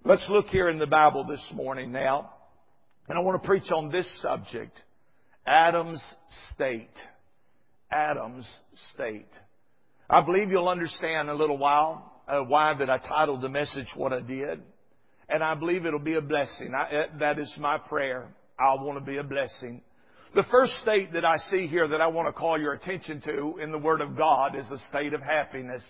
Let's look here in the Bible this morning now. And I want to preach on this subject. Adam's state. Adam's state. I believe you'll understand in a little while why that I titled the message what I did. And I believe it'll be a blessing. That is my prayer. I want to be a blessing. The first state that I see here that I want to call your attention to in the Word of God is a state of happiness.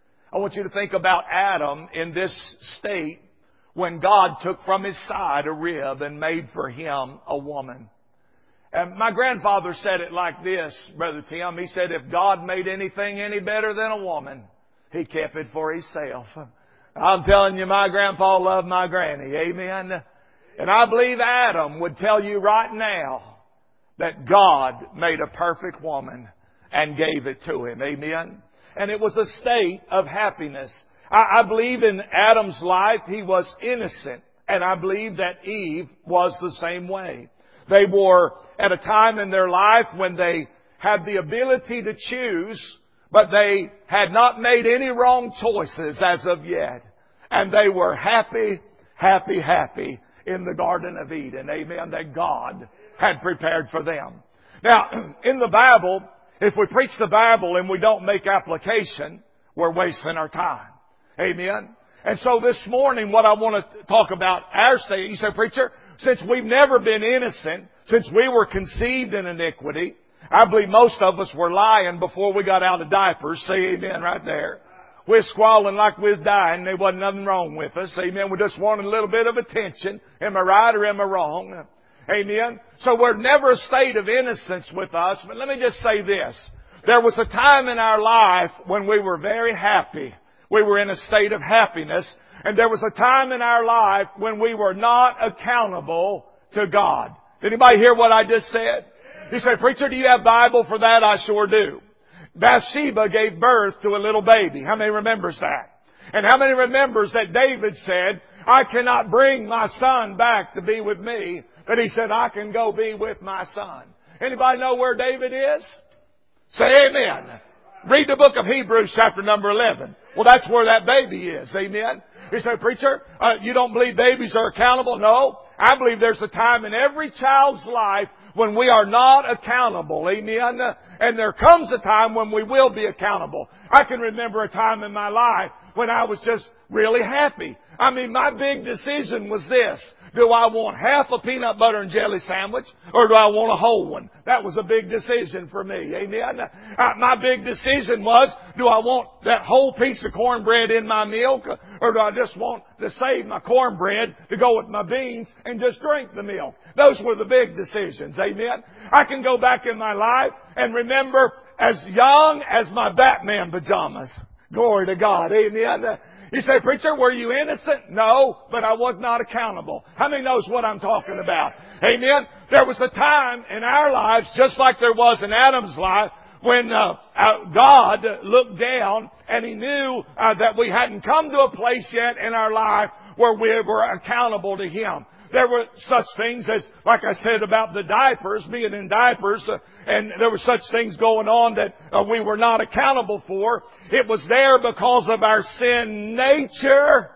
I want you to think about Adam in this state when God took from his side a rib and made for him a woman. And my grandfather said it like this, Brother Tim. He said, if God made anything any better than a woman, He kept it for Himself. I'm telling you, my grandpa loved my granny. Amen. And I believe Adam would tell you right now that God made a perfect woman and gave it to him. Amen. And it was a state of happiness. I believe in Adam's life he was innocent. And I believe that Eve was the same way. They were at a time in their life when they had the ability to choose, but they had not made any wrong choices as of yet. And they were happy, happy, happy in the Garden of Eden. Amen. That God had prepared for them. Now, in the Bible, if we preach the Bible and we don't make application, we're wasting our time. Amen. And so this morning, what I want to talk about our state, you say, preacher, since we've never been innocent, since we were conceived in iniquity, I believe most of us were lying before we got out of diapers. Say amen right there. We're squalling like we're dying. There wasn't nothing wrong with us. Amen. We just wanted a little bit of attention. Am I right or am I wrong? Amen. So we're never a state of innocence with us. But let me just say this. There was a time in our life when we were very happy. We were in a state of happiness. And there was a time in our life when we were not accountable to God. Did anybody hear what I just said? You say, preacher, do you have Bible for that? I sure do. Bathsheba gave birth to a little baby. How many remembers that? And how many remembers that David said, I cannot bring my son back to be with me, but he said, I can go be with my son. Anybody know where David is? Say amen. Read the book of Hebrews chapter number 11. Well, that's where that baby is. Amen. You say, preacher, you don't believe babies are accountable? No. I believe there's a time in every child's life when we are not accountable. Amen. And there comes a time when we will be accountable. I can remember a time in my life when I was just really happy. I mean, my big decision was this. Do I want half a peanut butter and jelly sandwich or do I want a whole one? That was a big decision for me. Amen. My big decision was, do I want that whole piece of cornbread in my milk or do I just want to save my cornbread to go with my beans and just drink the milk? Those were the big decisions. Amen. I can go back in my life and remember as young as my Batman pajamas. Glory to God. Amen. You say, preacher, were you innocent? No, but I was not accountable. How many knows what I'm talking about? Amen. There was a time in our lives, just like there was in Adam's life, when God looked down and He knew that we hadn't come to a place yet in our life where we were accountable to Him. There were such things as, like I said about the diapers, being in diapers, and there were such things going on that we were not accountable for. It was there because of our sin nature.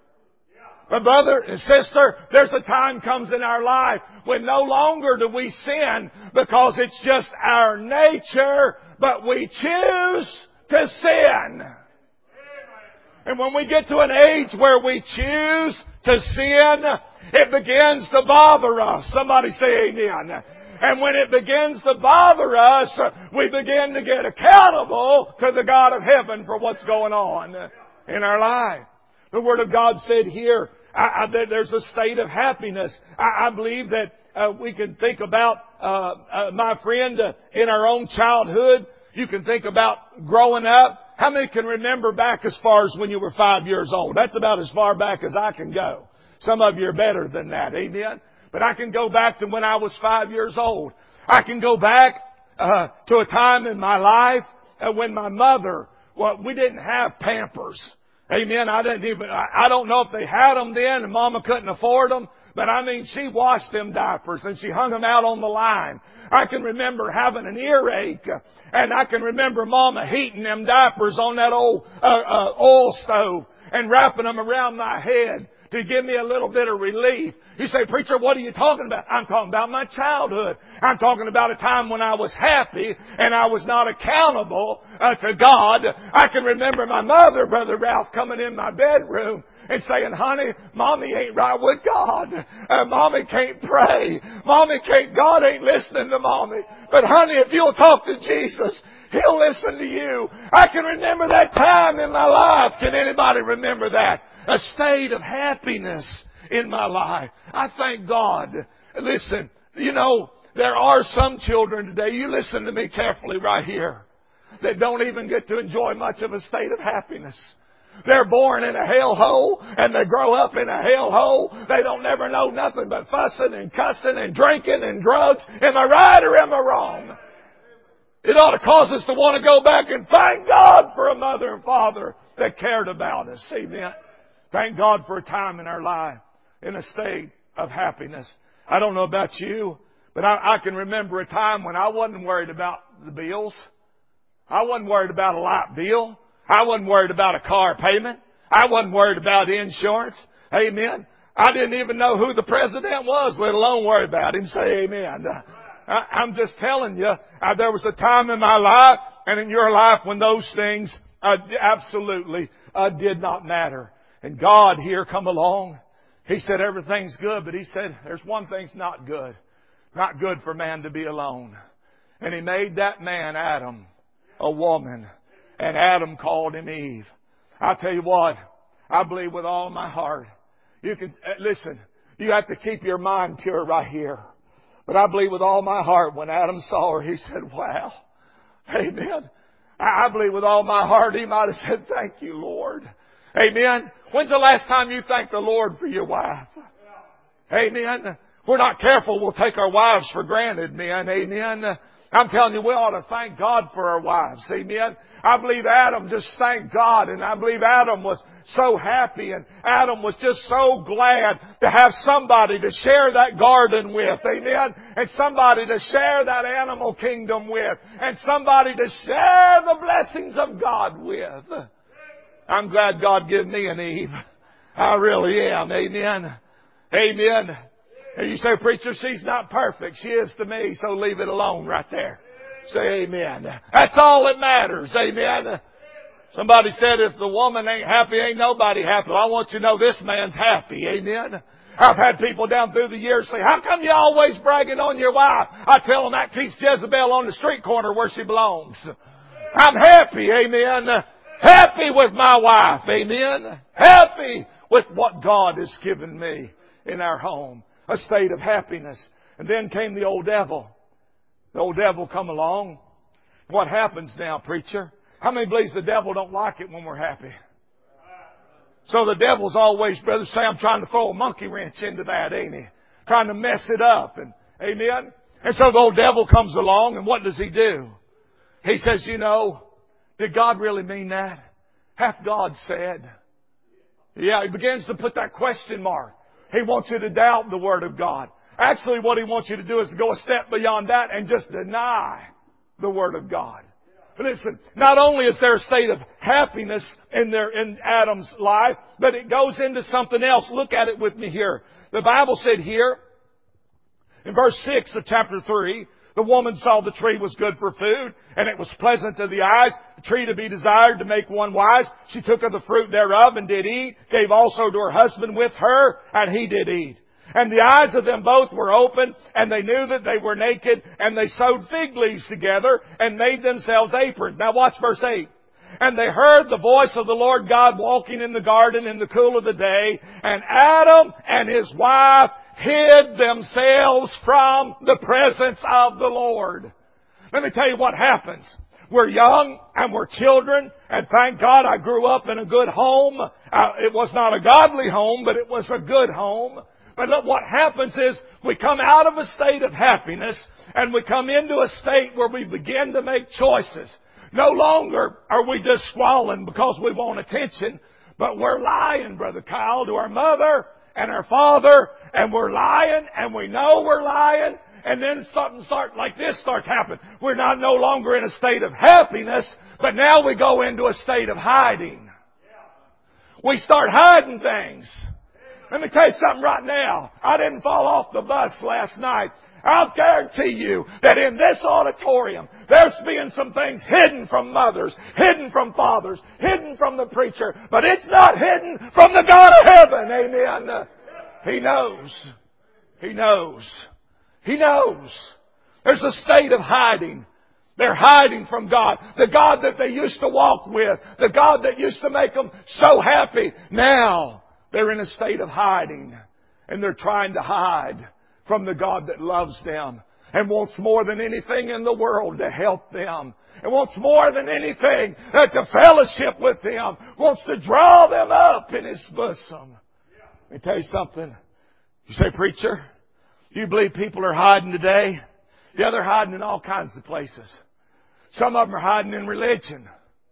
But brother and sister, there's a time comes in our life when no longer do we sin because it's just our nature, but we choose to sin. And when we get to an age where we choose to sin, it begins to bother us. Somebody say amen. And when it begins to bother us, we begin to get accountable to the God of heaven for what's going on in our life. The Word of God said here, that there's a state of happiness. I believe that we can think about, my friend, in our own childhood. You can think about growing up. How many can remember back as far as when you were 5 years old? That's about as far back as I can go. Some of you are better than that. Amen. But I can go back to when I was 5 years old. I can go back to a time in my life when my mother, we didn't have Pampers. Amen. I don't know if they had them then and Mama couldn't afford them. But I mean, she washed them diapers and she hung them out on the line. I can remember having an earache, and I can remember Mama heating them diapers on that old oil stove. and wrapping them around my head to give me a little bit of relief. You say, preacher, what are you talking about? I'm talking about my childhood. I'm talking about a time when I was happy and I was not accountable to God. I can remember my mother, Brother Ralph, coming in my bedroom and saying, honey, Mommy ain't right with God. Mommy can't pray. God ain't listening to Mommy. But honey, if you'll talk to Jesus, He'll listen to you. I can remember that time in my life. Can anybody remember that? A state of happiness in my life. I thank God. Listen, you know, there are some children today, you listen to me carefully right here, that don't even get to enjoy much of a state of happiness. They're born in a hellhole and they grow up in a hellhole. They don't never know nothing but fussing and cussing and drinking and drugs. Am I right or am I wrong? It ought to cause us to want to go back and thank God for a mother and father that cared about us. Amen. Thank God for a time in our life in a state of happiness. I don't know about you, but I can remember a time when I wasn't worried about the bills. I wasn't worried about a light bill. I wasn't worried about a car payment. I wasn't worried about insurance. Amen. I didn't even know who the president was, let alone worry about him. Say amen. I'm just telling you, there was a time in my life and in your life when those things absolutely did not matter. And God here come along. He said everything's good, but He said there's one thing's not good. Not good for man to be alone. And He made that man, Adam, a woman. And Adam called him Eve. I'll tell you what, I believe with all my heart. You can, listen, you have to keep your mind pure right here. But I believe with all my heart when Adam saw her, he said, wow. Amen. I believe with all my heart he might have said, thank you, Lord. Amen. When's the last time you thanked the Lord for your wife? Amen. If we're not careful, we'll take our wives for granted, men. Amen. I'm telling you, we ought to thank God for our wives. Amen. I believe Adam just thanked God, and I believe Adam was so happy, and Adam was just so glad to have somebody to share that garden with. Amen. And somebody to share that animal kingdom with, and somebody to share the blessings of God with. I'm glad God gave me an Eve. I really am. Amen. Amen. And you say, preacher, she's not perfect. She is to me, so leave it alone right there. Say amen. That's all that matters. Amen. Somebody said if the woman ain't happy, ain't nobody happy. Well, I want you to know this man's happy. Amen. I've had people down through the years say, how come you always bragging on your wife? I tell them that keeps Jezebel on the street corner where she belongs. I'm happy. Amen. Happy with my wife. Amen. Happy with what God has given me in our home. A state of happiness. And then came the old devil. The old devil come along. What happens now, preacher? How many believes the devil don't like it when we're happy? So the devil's always, Brother Sam, trying to throw a monkey wrench into that, ain't he? Trying to mess it up. And amen? And so the old devil comes along, and what does he do? He says, you know, did God really mean that? Hath God said? Yeah, he begins to put that question mark. He wants you to doubt the Word of God. Actually, what he wants you to do is to go a step beyond that and just deny the Word of God. But listen, not only is there a state of happiness in Adam's life, but it goes into something else. Look at it with me here. The Bible said here, in verse 6 of chapter 3, the woman saw the tree was good for food, and it was pleasant to the eyes, a tree to be desired to make one wise. She took of the fruit thereof and did eat, gave also to her husband with her, and he did eat. And the eyes of them both were open, and they knew that they were naked, and they sewed fig leaves together, and made themselves aprons. Now watch verse 8. And they heard the voice of the Lord God walking in the garden in the cool of the day, and Adam and his wife hid themselves from the presence of the Lord. Let me tell you what happens. We're young and we're children, and thank God I grew up in a good home. It was not a godly home, but it was a good home. But look, what happens is we come out of a state of happiness and we come into a state where we begin to make choices. No longer are we just squalling because we want attention, but we're lying, Brother Kyle, to our mother and our father, and we're lying, and we know we're lying, and then something like this starts happening. We're not no longer in a state of happiness, but now we go into a state of hiding. We start hiding things. Let me tell you something right now. I didn't fall off the bus last night. I'll guarantee you that in this auditorium, there's being some things hidden from mothers, hidden from fathers, hidden from the preacher, but it's not hidden from the God of heaven. Amen. He knows. He knows. He knows. There's a state of hiding. They're hiding from God. The God that they used to walk with. The God that used to make them so happy. Now, they're in a state of hiding. And they're trying to hide from the God that loves them and wants more than anything in the world to help them. And wants more than anything to fellowship with them. Wants to draw them up in His bosom. Let me tell you something. You say, preacher, do you believe people are hiding today? Yeah, they're hiding in all kinds of places. Some of them are hiding in religion.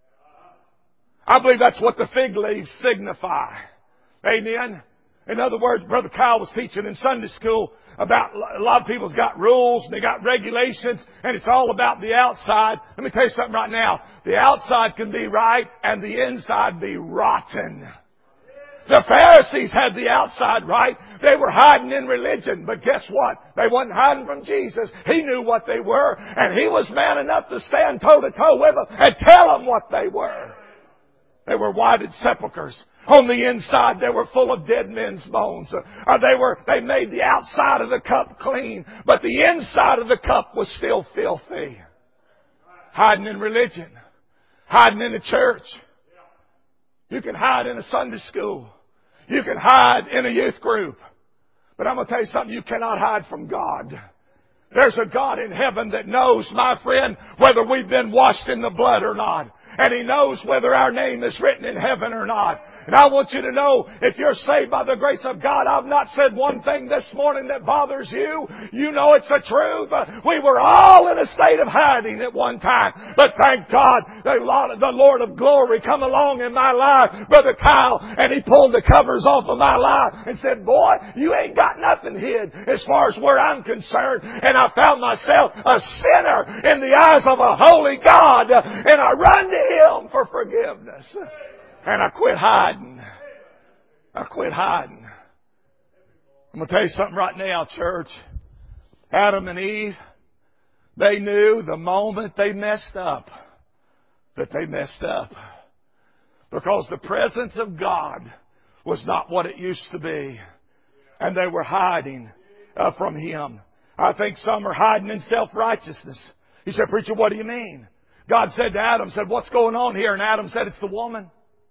I believe that's what the fig leaves signify. Amen. In other words, Brother Kyle was teaching in Sunday school about a lot of people's got rules and they got regulations and it's all about the outside. Let me tell you something right now. The outside can be right and the inside be rotten. The Pharisees had the outside right. They were hiding in religion. But guess what? They wasn't hiding from Jesus. He knew what they were. And He was man enough to stand toe to toe with them and tell them what they were. They were whited sepulchres. On the inside, they were full of dead men's bones. They made the outside of the cup clean, but the inside of the cup was still filthy. Hiding in religion. Hiding in the church. You can hide in a Sunday school. You can hide in a youth group. But I'm going to tell you something, you cannot hide from God. There's a God in heaven that knows, my friend, whether we've been washed in the blood or not. And He knows whether our name is written in heaven or not. And I want you to know, if you're saved by the grace of God, I've not said one thing this morning that bothers you. You know it's the truth. We were all in a state of hiding at one time. But thank God, the Lord of glory come along in my life, Brother Kyle, and He pulled the covers off of my life and said, boy, you ain't got nothing hid as far as where I'm concerned. And I found myself a sinner in the eyes of a holy God. And I run to Him for forgiveness. And I quit hiding. I quit hiding. I'm going to tell you something right now, church. Adam and Eve, they knew the moment they messed up that they messed up. Because the presence of God was not what it used to be. And they were hiding from Him. I think some are hiding in self-righteousness. He said, preacher, what do you mean? God said to Adam, what's going on here? And Adam said, it's the woman.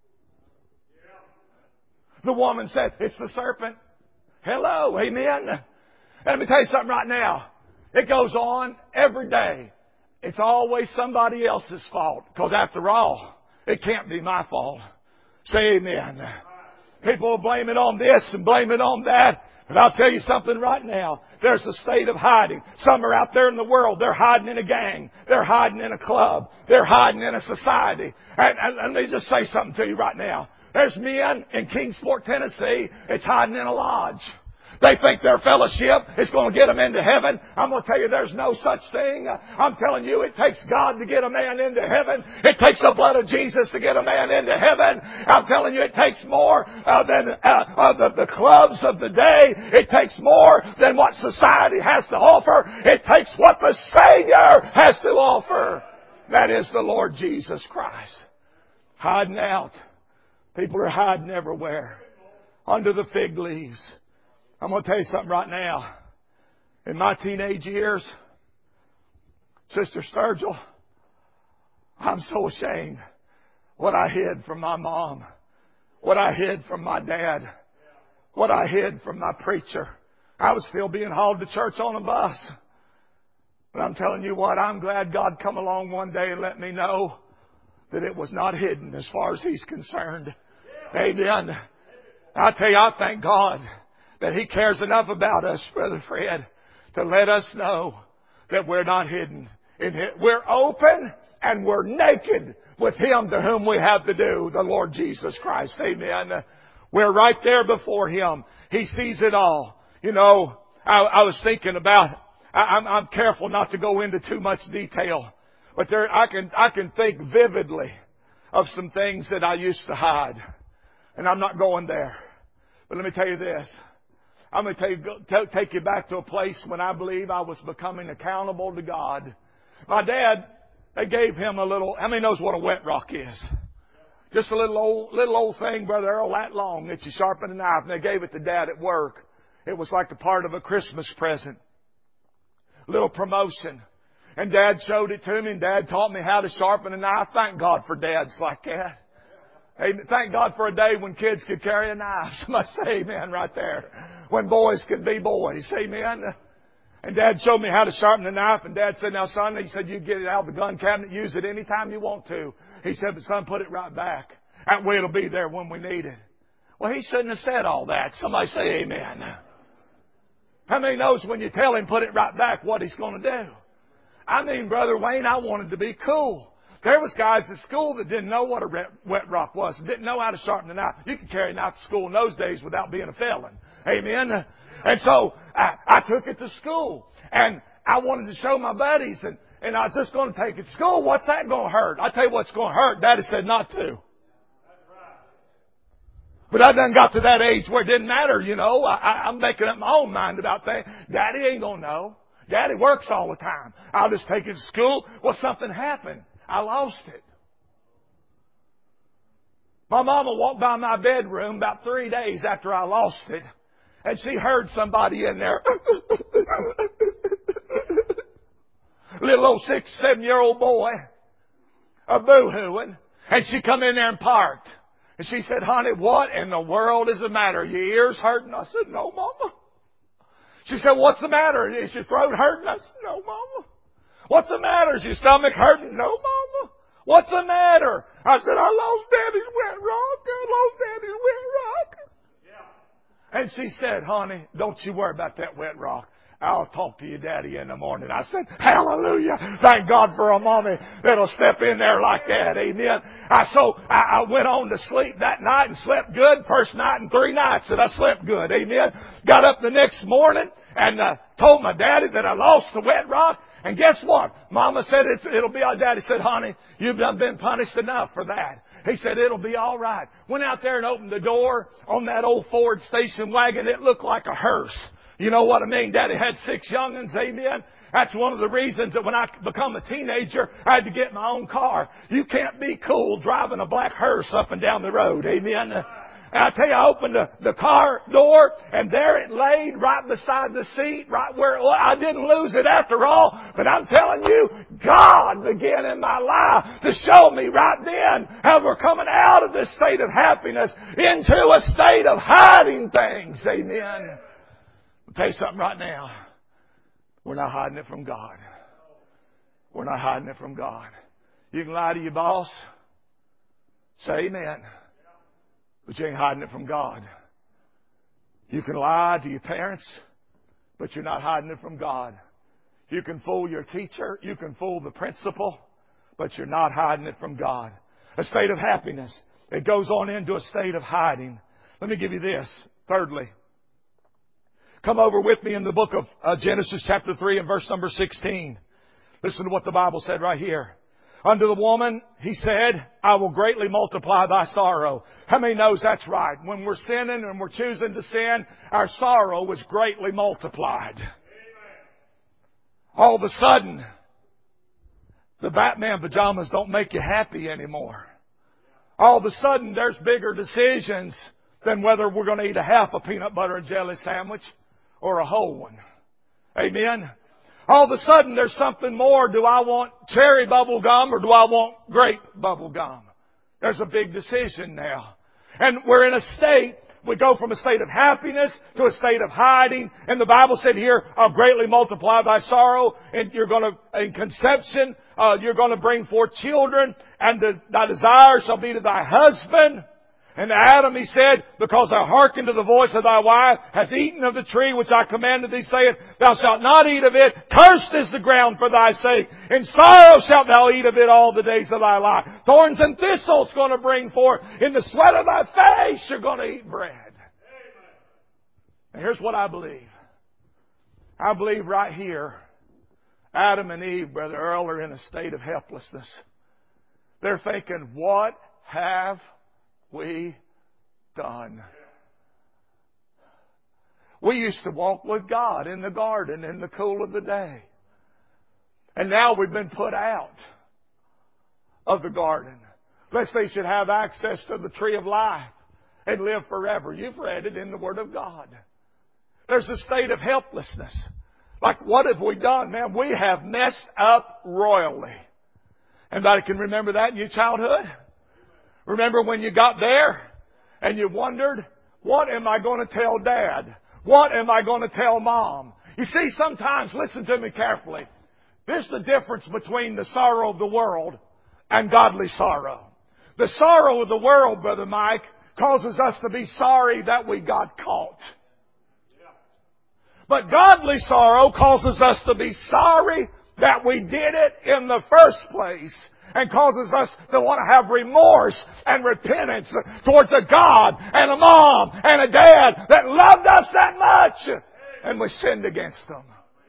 The woman said, it's the serpent. Hello, amen. Let me tell you something right now. It goes on every day. It's always somebody else's fault. Because after all, it can't be my fault. Say amen. People will blame it on this and blame it on that. But I'll tell you something right now. There's a state of hiding. Some are out there in the world. They're hiding in a gang. They're hiding in a club. They're hiding in a society. And let me just say something to you right now. There's men in Kingsport, Tennessee. It's hiding in a lodge. They think their fellowship is going to get them into heaven. I'm going to tell you there's no such thing. I'm telling you it takes God to get a man into heaven. It takes the blood of Jesus to get a man into heaven. I'm telling you it takes more than the clubs of the day. It takes more than what society has to offer. It takes what the Savior has to offer. That is the Lord Jesus Christ. Hiding out. People are hiding everywhere. Under the fig leaves. I'm going to tell you something right now. In my teenage years, Sister Sturgill, I'm so ashamed what I hid from my mom, what I hid from my dad, what I hid from my preacher. I was still being hauled to church on a bus. But I'm telling you what, I'm glad God come along one day and let me know that it was not hidden as far as He's concerned. Amen. I tell you, I thank God that He cares enough about us, Brother Fred, to let us know that we're not hidden. We're open and we're naked with Him to whom we have to do, the Lord Jesus Christ. Amen. We're right there before Him. He sees it all. You know, I was thinking about, I'm careful not to go into too much detail, but I can think vividly of some things that I used to hide. And I'm not going there. But let me tell you this. I'm going to take you back to a place when I believe I was becoming accountable to God. My dad, they gave him a little, how many knows what a wet rock is? Just a little old thing, Brother Earl, that long that you sharpen a knife. And they gave it to Dad at work. It was like a part of a Christmas present. Little promotion. And Dad showed it to me, and Dad taught me how to sharpen a knife. Thank God for dads like that. Amen. Thank God for a day when kids could carry a knife. Somebody say amen right there. When boys could be boys. Amen. And Dad showed me how to sharpen the knife. And Dad said, now son, he said, you get it out of the gun cabinet, use it anytime you want to. He said, but son, put it right back. That way it'll be there when we need it. Well, he shouldn't have said all that. Somebody say amen. How many knows when you tell him put it right back what he's going to do? I mean, Brother Wayne, I wanted to be cool. There was guys at school that didn't know what a wet rock was, didn't know how to sharpen the knife. You could carry a knife to school in those days without being a felon. Amen? And so I took it to school. And I wanted to show my buddies. And I was just going to take it to school. What's that going to hurt? I tell you what's going to hurt. Daddy said not to. But I done got to that age where it didn't matter, you know. I'm making up my own mind about things. Daddy ain't going to know. Daddy works all the time. I'll just take it to school. Well, something happened. I lost it. My mama walked by my bedroom about 3 days after I lost it. And she heard somebody in there. Little old 6, 7-year-old boy. A boo-hooing. And she come in there and parked. And she said, honey, what in the world is the matter? Your ears hurting? I said, no, Mama. She said, what's the matter? Is your throat hurting? I said, no, Mama. What's the matter? Is your stomach hurting? No, Mama. What's the matter? I said, I lost Daddy's wet rock. I lost Daddy's wet rock. Yeah. And she said, honey, don't you worry about that wet rock. I'll talk to your daddy in the morning. I said, hallelujah. Thank God for a mommy that'll step in there like that. Amen. I went on to sleep that night and slept good. First night in 3 nights that I slept good. Amen. Got up the next morning and told my daddy that I lost the wet rock. And guess what? Mama said it'll be all right. Daddy said, honey, you've done been punished enough for that. He said, it'll be all right. Went out there and opened the door on that old Ford station wagon. It looked like a hearse. You know what I mean? Daddy had 6 young'uns, amen? That's one of the reasons that when I become a teenager, I had to get my own car. You can't be cool driving a black hearse up and down the road, amen? And I tell you, I opened the car door, and there it laid right beside the seat, right where I didn't lose it after all. But I'm telling you, God began in my life to show me right then how we're coming out of this state of happiness into a state of hiding things, amen? I'll tell you something right now. We're not hiding it from God. We're not hiding it from God. You can lie to your boss. Say amen. But you ain't hiding it from God. You can lie to your parents, but you're not hiding it from God. You can fool your teacher. You can fool the principal, but you're not hiding it from God. A state of happiness. It goes on into a state of hiding. Let me give you this. Thirdly. Come over with me in the book of Genesis chapter 3 and verse number 16. Listen to what the Bible said right here. Unto the woman, he said, I will greatly multiply thy sorrow. How many knows that's right? When we're sinning and we're choosing to sin, our sorrow is greatly multiplied. Amen. All of a sudden, the Batman pajamas don't make you happy anymore. All of a sudden, there's bigger decisions than whether we're going to eat a half a peanut butter and jelly sandwich or a whole one. Amen. All of a sudden, there's something more. Do I want cherry bubble gum or do I want grape bubble gum? There's a big decision now. And we're in a state, we go from a state of happiness to a state of hiding. And the Bible said here, I'll greatly multiply thy sorrow. And in conception, you're going to bring forth children. And thy desire shall be to thy husband. And to Adam he said, because thou hearkened to the voice of thy wife, hast eaten of the tree which I commanded thee, saying, thou shalt not eat of it. Cursed is the ground for thy sake. In sorrow shalt thou eat of it all the days of thy life. Thorns and thistles going to bring forth. In the sweat of thy face you're going to eat bread. Amen. And here's what I believe. I believe right here, Adam and Eve, Brother Earl, are in a state of helplessness. They're thinking, what have we done. We used to walk with God in the garden in the cool of the day. And now we've been put out of the garden. Lest they should have access to the tree of life and live forever. You've read it in the Word of God. There's a state of helplessness. Like, what have we done? Man, we have messed up royally. Anybody can remember that in your childhood? Remember when you got there and you wondered, what am I going to tell Dad? What am I going to tell Mom? You see, sometimes, listen to me carefully, there's the difference between the sorrow of the world and godly sorrow. The sorrow of the world, Brother Mike, causes us to be sorry that we got caught. But godly sorrow causes us to be sorry that we did it in the first place, and causes us to want to have remorse and repentance towards a God and a mom and a dad that loved us that much, and we sinned against them.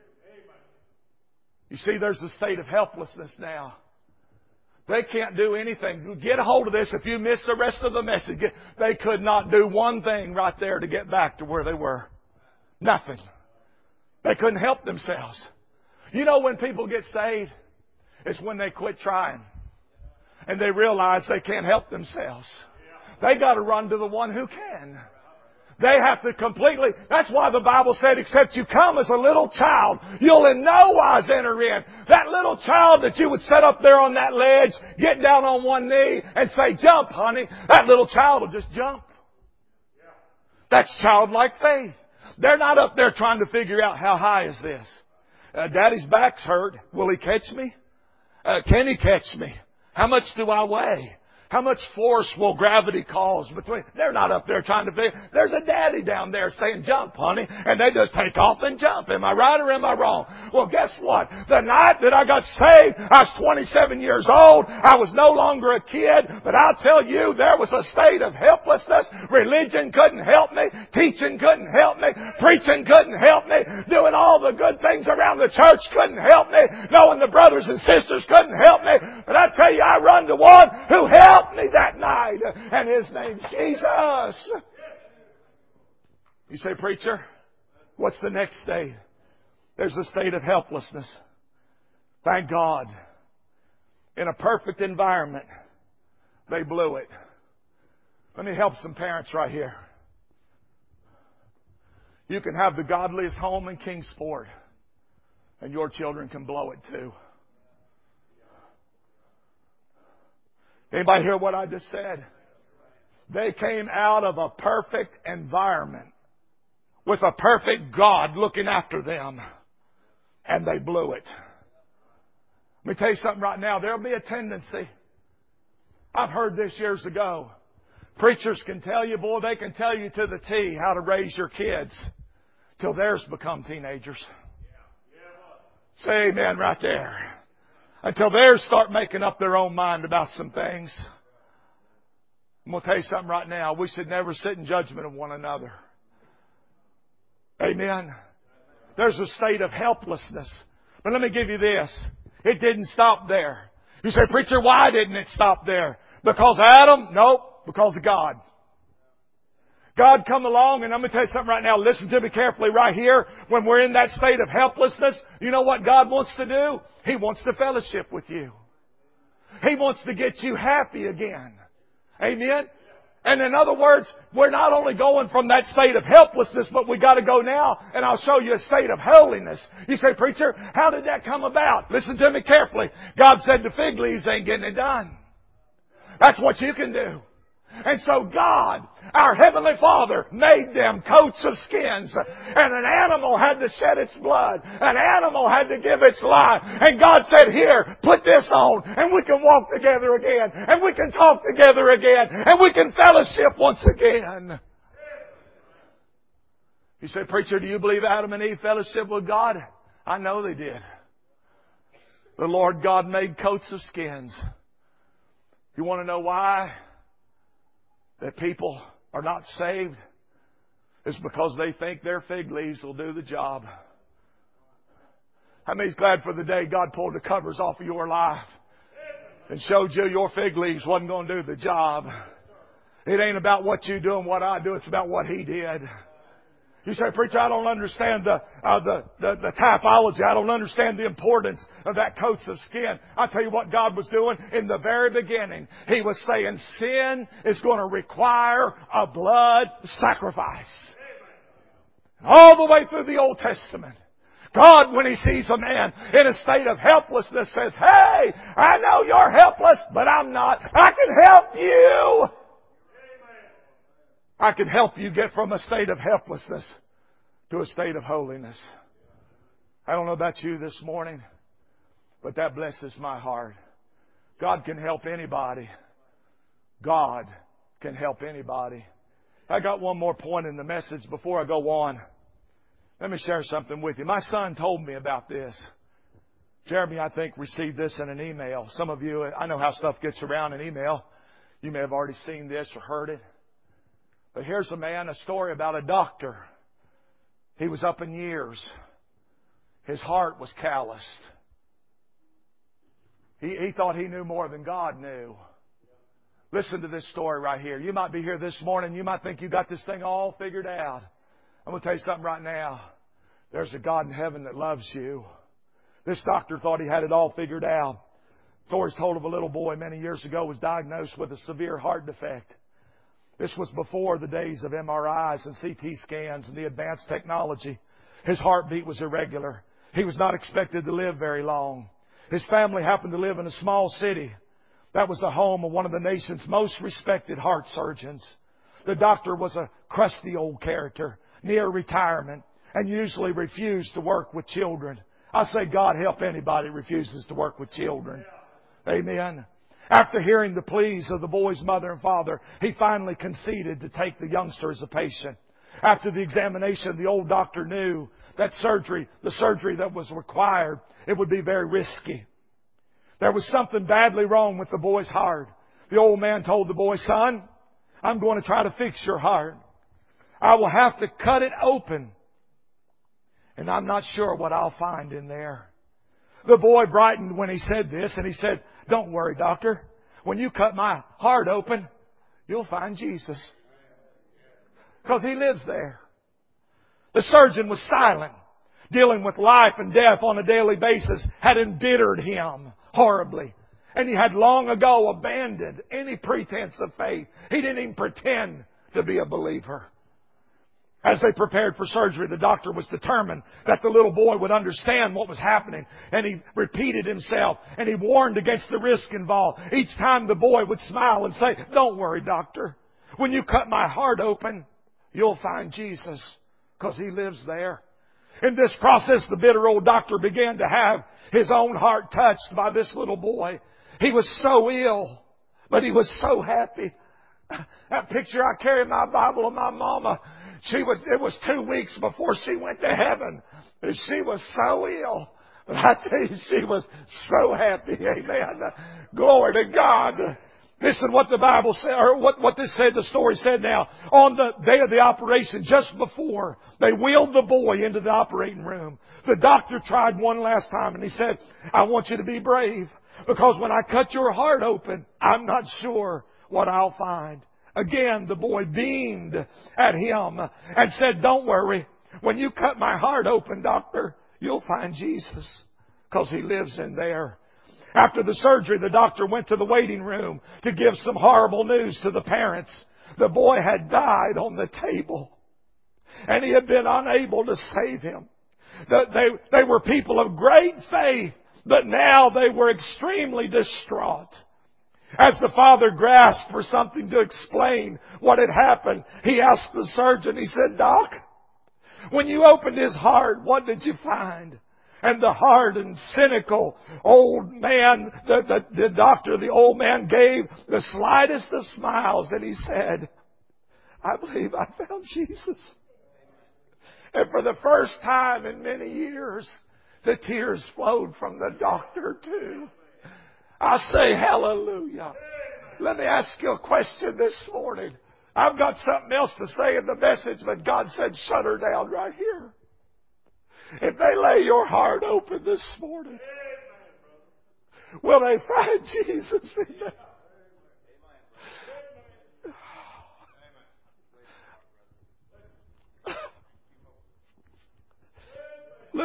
You see, there's a state of helplessness now. They can't do anything. Get a hold of this. If you miss the rest of the message, they could not do one thing right there to get back to where they were. Nothing. They couldn't help themselves. You know when people get saved? It's when they quit trying. And they realize they can't help themselves. They got to run to the one who can. They have to completely, that's why the Bible said, except you come as a little child, you'll in no wise enter in. That little child that you would set up there on that ledge, get down on one knee and say, jump, honey. That little child will just jump. That's childlike faith. They're not up there trying to figure out how high is this. Daddy's back's hurt. Will he catch me? Can he catch me? How much do I weigh? How much force will gravity cause between? They're not up there trying to figure. There's a daddy down there saying, jump, honey. And they just take off and jump. Am I right or am I wrong? Well, guess what? The night that I got saved, I was 27 years old. I was no longer a kid. But I'll tell you, there was a state of helplessness. Religion couldn't help me. Teaching couldn't help me. Preaching couldn't help me. Doing all the good things around the church couldn't help me. Knowing the brothers and sisters couldn't help me. But I tell you, I run to one who helped me that night, and His name's Jesus. You say, preacher, what's the next state? There's a state of helplessness. Thank God. In a perfect environment, they blew it. Let me help some parents right here. You can have the godliest home in Kingsport, and your children can blow it too. Anybody hear what I just said? They came out of a perfect environment with a perfect God looking after them, and they blew it. Let me tell you something right now. There'll be a tendency. I've heard this years ago. Preachers can tell you, boy, they can tell you to the T how to raise your kids till theirs become teenagers. Say amen right there. Until theirs start making up their own mind about some things. I'm going to tell you something right now. We should never sit in judgment of one another. Amen. There's a state of helplessness. But let me give you this. It didn't stop there. You say, preacher, why didn't it stop there? Because of Adam? Nope. Because of God. God come along, and I'm going to tell you something right now. Listen to me carefully right here. When we're in that state of helplessness, you know what God wants to do? He wants to fellowship with you. He wants to get you happy again. Amen? And in other words, we're not only going from that state of helplessness, but we got to go now, and I'll show you a state of holiness. You say, preacher, how did that come about? Listen to me carefully. God said the fig leaves ain't getting it done. That's what you can do. And so God, our Heavenly Father, made them coats of skins. And an animal had to shed its blood. An animal had to give its life. And God said, here, put this on, and we can walk together again. And we can talk together again. And we can fellowship once again. You say, preacher, do you believe Adam and Eve fellowship with God? I know they did. The Lord God made coats of skins. You want to know why that people are not saved? It's because they think their fig leaves will do the job. How many's glad for the day God pulled the covers off of your life and showed you your fig leaves wasn't going to do the job? It ain't about what you do and what I do. It's about what He did. You say, preacher, I don't understand the typology. I don't understand the importance of that coat of skin. I tell you what God was doing in the very beginning. He was saying sin is going to require a blood sacrifice. All the way through the Old Testament. God, when He sees a man in a state of helplessness, says, hey, I know you're helpless, but I'm not. I can help you. I can help you get from a state of helplessness to a state of holiness. I don't know about you this morning, but that blesses my heart. God can help anybody. God can help anybody. I got one more point in the message before I go on. Let me share something with you. My son told me about this. Jeremy, I think, received this in an email. Some of you, I know how stuff gets around in email. You may have already seen this or heard it. But here's a story about a doctor. He was up in years. His heart was calloused. He thought he knew more than God knew. Listen to this story right here. You might be here this morning. You might think you got this thing all figured out. I'm going to tell you something right now. There's a God in heaven that loves you. This doctor thought he had it all figured out. Story's told of a little boy many years ago was diagnosed with a severe heart defect. This was before the days of MRIs and CT scans and the advanced technology. His heartbeat was irregular. He was not expected to live very long. His family happened to live in a small city. That was the home of one of the nation's most respected heart surgeons. The doctor was a crusty old character, near retirement, and usually refused to work with children. I say God help anybody who refuses to work with children. Amen. After hearing the pleas of the boy's mother and father, he finally conceded to take the youngster as a patient. After the examination, the old doctor knew that the surgery that was required, it would be very risky. There was something badly wrong with the boy's heart. The old man told the boy, son, I'm going to try to fix your heart. I will have to cut it open. And I'm not sure what I'll find in there. The boy brightened when he said this, and he said, don't worry, doctor. When you cut my heart open, you'll find Jesus. Because He lives there. The surgeon was silent. Dealing with life and death on a daily basis had embittered him horribly. And he had long ago abandoned any pretense of faith. He didn't even pretend to be a believer. As they prepared for surgery, the doctor was determined that the little boy would understand what was happening. And he repeated himself, and he warned against the risk involved. Each time the boy would smile and say, don't worry, doctor. When you cut my heart open, you'll find Jesus, because He lives there. In this process, the bitter old doctor began to have his own heart touched by this little boy. He was so ill, but he was so happy. That picture, I carry my Bible of my mama. It was 2 weeks before she went to heaven. She was so ill. But I tell you, she was so happy. Amen. Glory to God. Listen what the Bible said, or what this said, the story said now. On the day of the operation, just before they wheeled the boy into the operating room, the doctor tried one last time and he said, I want you to be brave, because when I cut your heart open, I'm not sure what I'll find. Again, the boy beamed at him and said, don't worry. When you cut my heart open, doctor, you'll find Jesus, because He lives in there. After the surgery, the doctor went to the waiting room to give some horrible news to the parents. The boy had died on the table, and he had been unable to save him. They were people of great faith, but now they were extremely distraught. As the father grasped for something to explain what had happened, he asked the surgeon, he said, Doc, when you opened his heart, what did you find? And the hard and cynical old man, the doctor, the old man gave the slightest of smiles, and he said, I believe I found Jesus. And for the first time in many years, the tears flowed from the doctor too. I say hallelujah. Let me ask you a question this morning. I've got something else to say in the message, but God said shut her down right here. If they lay your heart open this morning, will they find Jesus in there?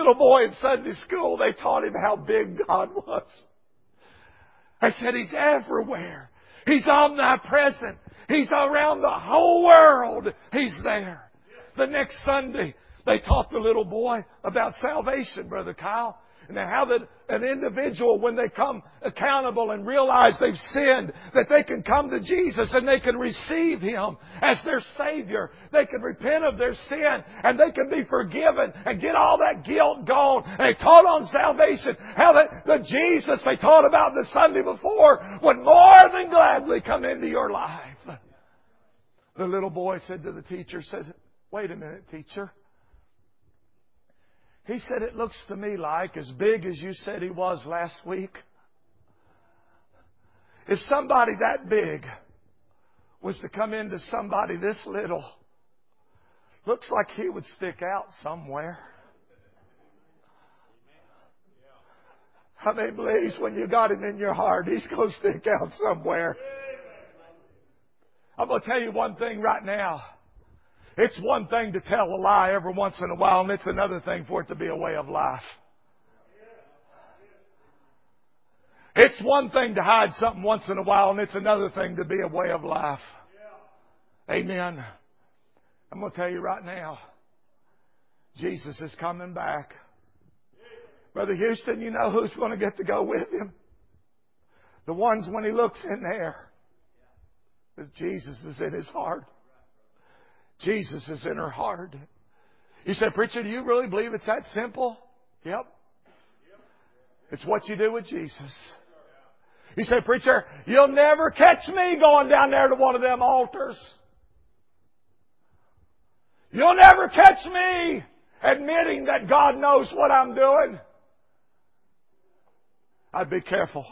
little boy in Sunday school, they taught him how big God was. They said He's everywhere. He's omnipresent. He's around the whole world. He's there. The next Sunday, they taught the little boy about salvation, Brother Kyle. And how that an individual, when they come accountable and realize they've sinned, that they can come to Jesus and they can receive Him as their Savior. They can repent of their sin and they can be forgiven and get all that guilt gone. And they taught on salvation. How that the Jesus they taught about the Sunday before would more than gladly come into your life. The little boy said to the teacher, said, "Wait a minute, teacher." He said, "It looks to me like, as big as you said He was last week, if somebody that big was to come into somebody this little, looks like He would stick out somewhere." How many believes when you got Him in your heart, He's going to stick out somewhere? I'm going to tell you one thing right now. It's one thing to tell a lie every once in a while, and it's another thing for it to be a way of life. It's one thing to hide something once in a while, and it's another thing to be a way of life. Amen. I'm going to tell you right now, Jesus is coming back. Brother Houston, you know who's going to get to go with Him? The ones when He looks in there, that Jesus is in His heart. Jesus is in her heart. You say, "Preacher, do you really believe it's that simple?" Yep. It's what you do with Jesus. You say, "Preacher, you'll never catch me going down there to one of them altars. You'll never catch me admitting that God knows what I'm doing." I'd be careful.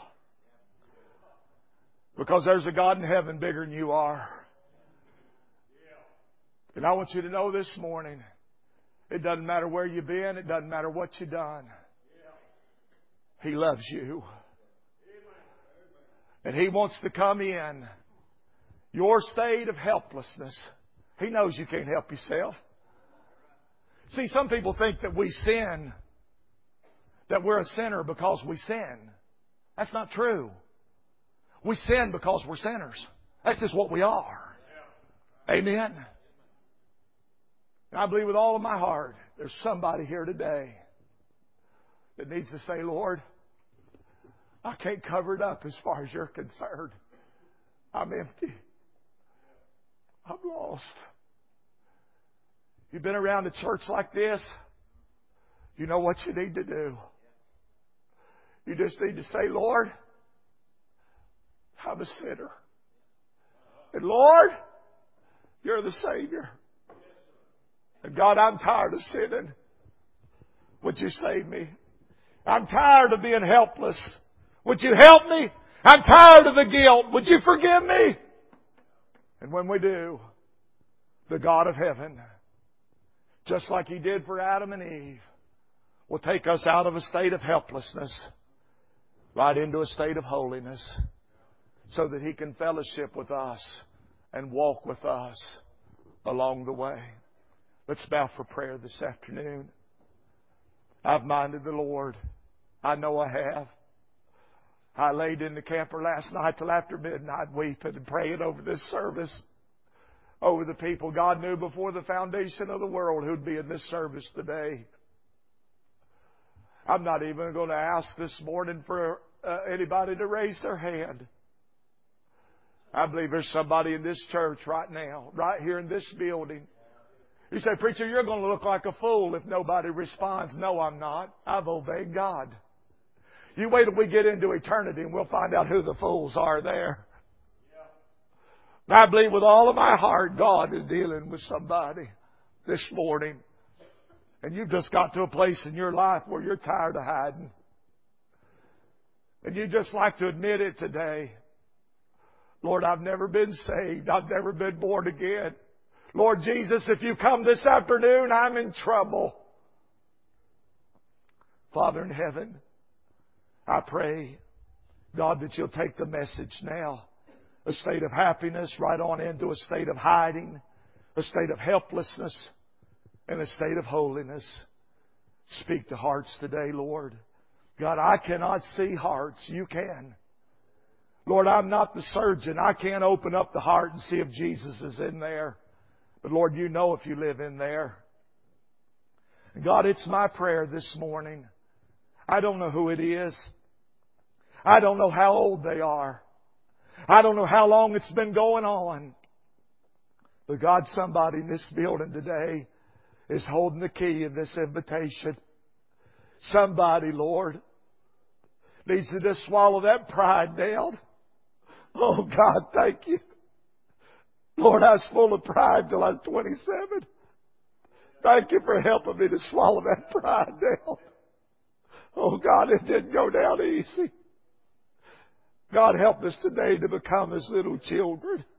Because there's a God in heaven bigger than you are. And I want you to know this morning, it doesn't matter where you've been. It doesn't matter what you've done. He loves you. And He wants to come in your state of helplessness. He knows you can't help yourself. See, some people think that we sin, that we're a sinner because we sin. That's not true. We sin because we're sinners. That's just what we are. Amen. And I believe with all of my heart, there's somebody here today that needs to say, "Lord, I can't cover it up as far as You're concerned. I'm empty. I'm lost." You've been around a church like this. You know what you need to do. You just need to say, "Lord, I'm a sinner. And Lord, You're the Savior. And God, I'm tired of sinning. Would You save me? I'm tired of being helpless. Would You help me? I'm tired of the guilt. Would You forgive me?" And when we do, the God of heaven, just like He did for Adam and Eve, will take us out of a state of helplessness right into a state of holiness so that He can fellowship with us and walk with us along the way. Let's bow for prayer this afternoon. I've minded the Lord. I know I have. I laid in the camper last night till after midnight weeping and praying over this service, over the people God knew before the foundation of the world who'd be in this service today. I'm not even going to ask this morning for anybody to raise their hand. I believe there's somebody in this church right now, right here in this building. You say, "Preacher, you're going to look like a fool if nobody responds." No, I'm not. I've obeyed God. You wait till we get into eternity and we'll find out who the fools are there. And I believe with all of my heart God is dealing with somebody this morning. And you've just got to a place in your life where you're tired of hiding. And you just like to admit it today. "Lord, I've never been saved. I've never been born again. Lord Jesus, if You come this afternoon, I'm in trouble." Father in heaven, I pray, God, that You'll take the message now, a state of happiness right on into a state of hiding, a state of helplessness, and a state of holiness, Speak to hearts today, Lord. God, I cannot see hearts. You can. Lord, I'm not the surgeon. I can't open up the heart and see if Jesus is in there. But Lord, You know if You live in there. And God, it's my prayer this morning. I don't know who it is. I don't know how old they are. I don't know how long it's been going on. But God, somebody in this building today is holding the key in this invitation. Somebody, Lord, needs to just swallow that pride down. Oh, God, thank You. Lord, I was full of pride till I was 27. Thank You for helping me to swallow that pride down. Oh, God, it didn't go down easy. God, help us today to become as little children.